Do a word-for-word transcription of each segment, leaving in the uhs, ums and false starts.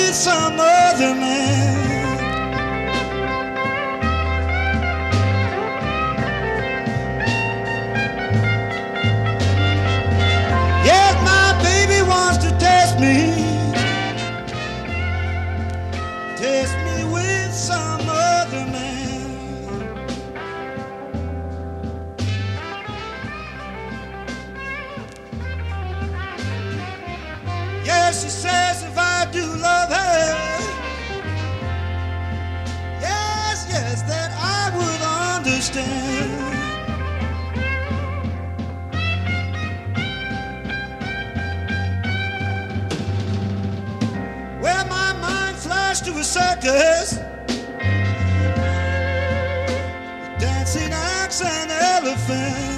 with some other man. Yes, my baby wants to test me, test me with some other man. Yes, she says if I do love her, yes, yes, that I would understand. Well, my mind flashed to a circus, dancing axe and elephant.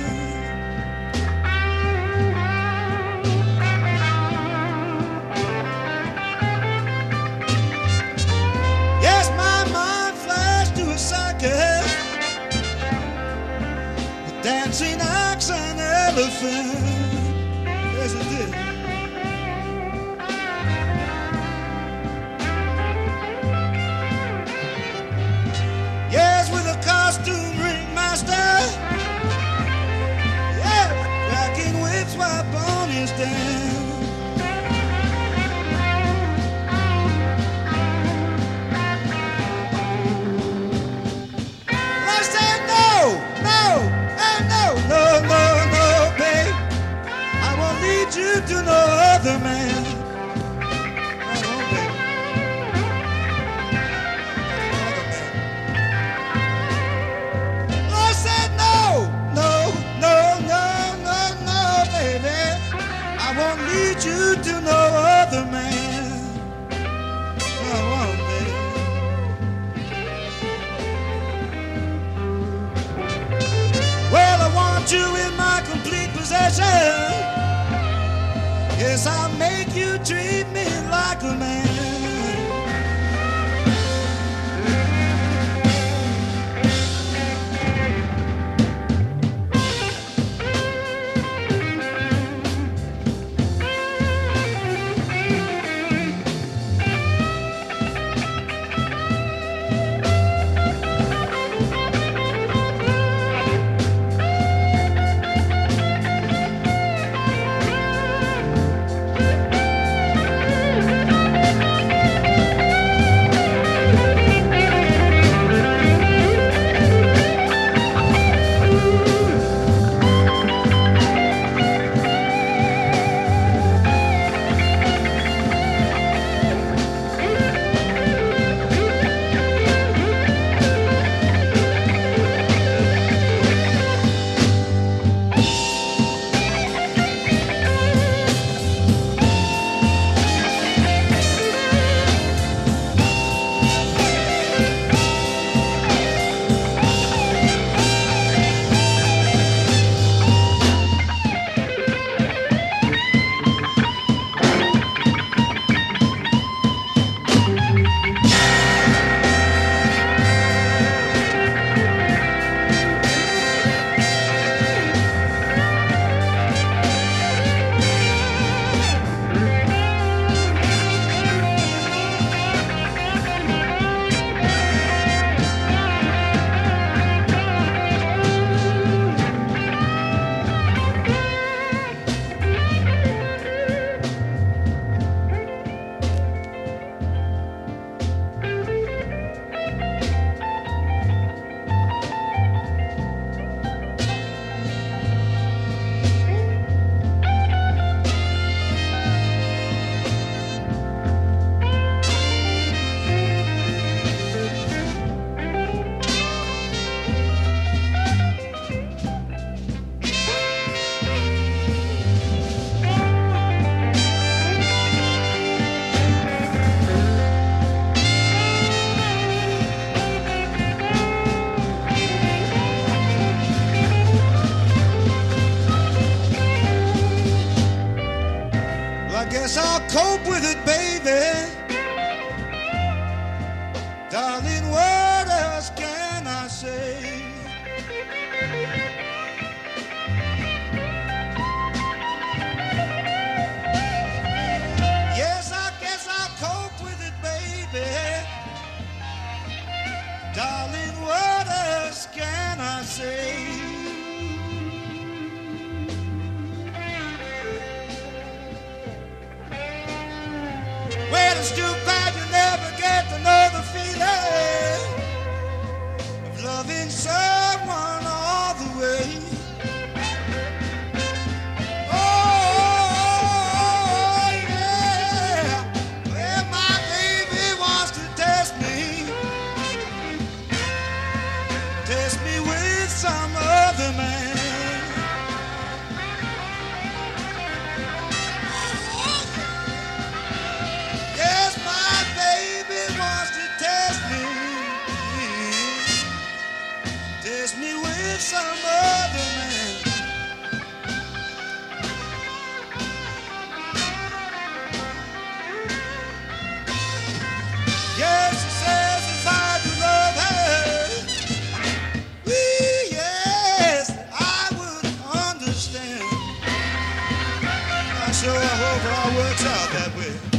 Dancing axe and elephant. Yes, it did. Yes, with a costume ringmaster. Yes, cracking whips while ponies dance. You to no other man. I won't, baby. No other man. I said no, no, no, no, no, no, baby. I won't lead you to no other man. I won't, baby. Well, I want you in my complete possession. Yes, I'll make you treat me like a man. Guess I'll cope with it, baby. Darling, what else can I say? Yes, I guess I'll cope with it, baby. say. Well, it's too bad you never get to know the feeling of loving someone all the way. Oh, yeah. Well, my baby wants to test me, test me with some other man. Yes, my baby wants to test me, test me with some other man. Yes, she says if I do love her, wee, yes, I would understand. I sure hope it all works out that way.